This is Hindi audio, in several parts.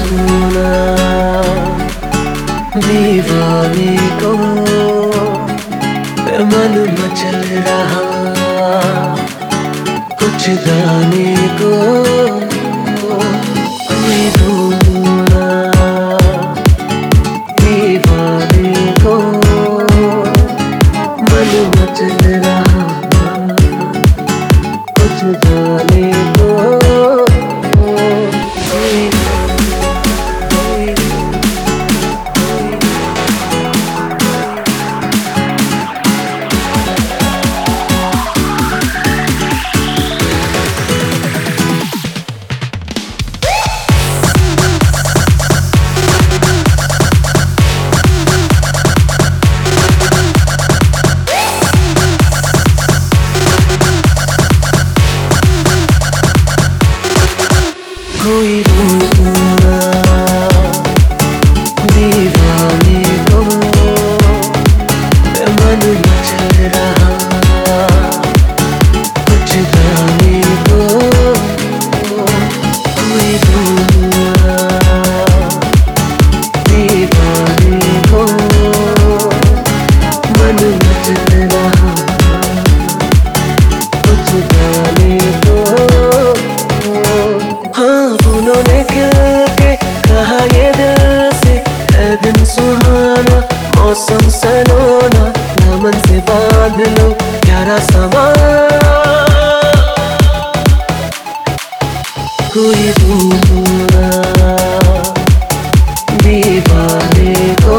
ढूंढना दीवाने को, मन मचल रहा कुछ गाने को, कोई ढूंढना दीवाने को, मन मचल रहा कुछ गाने को, कोई ढूंढना दीवाने को, मन मचल रहा कुछ गाने को, कोई ढूंढना दीवाने को, मन मचल रहा कुछ गाने को। उन्होंने के कहा ये दिल से है दिन सुहाना, मौसम सलोना, दामन से बांध लो प्यारा समा, कोई ढूंढना दीवाने को,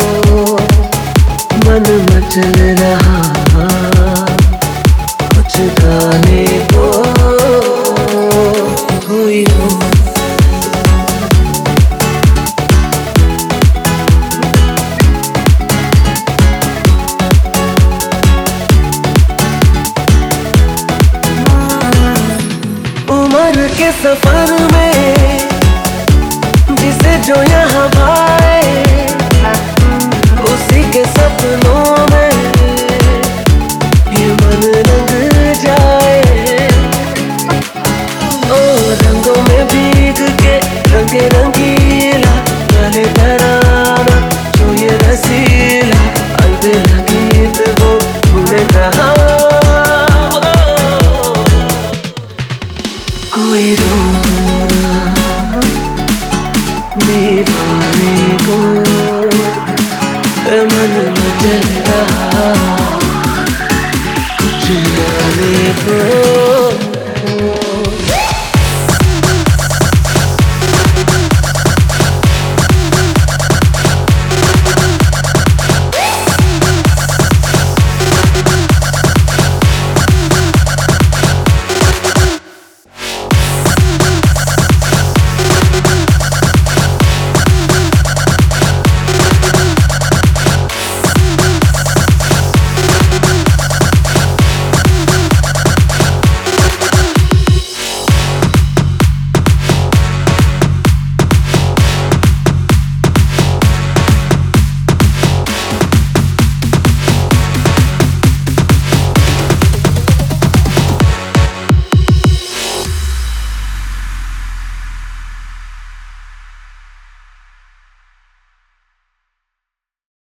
मन मचल रहा कुछ गाने को, कोई उम्र के सफर में जिसे जो यहाँ भाए, उसी के सपनों में ये मन रंग जाए। ओ रंगों में भीग के रंगे रंगीला, गले तराना जो ये रसीला, अलबेला गीत वो भूले कहाँ। कोई ढूंढना दीवाने को, मन मचल रहा कुछ गाने को।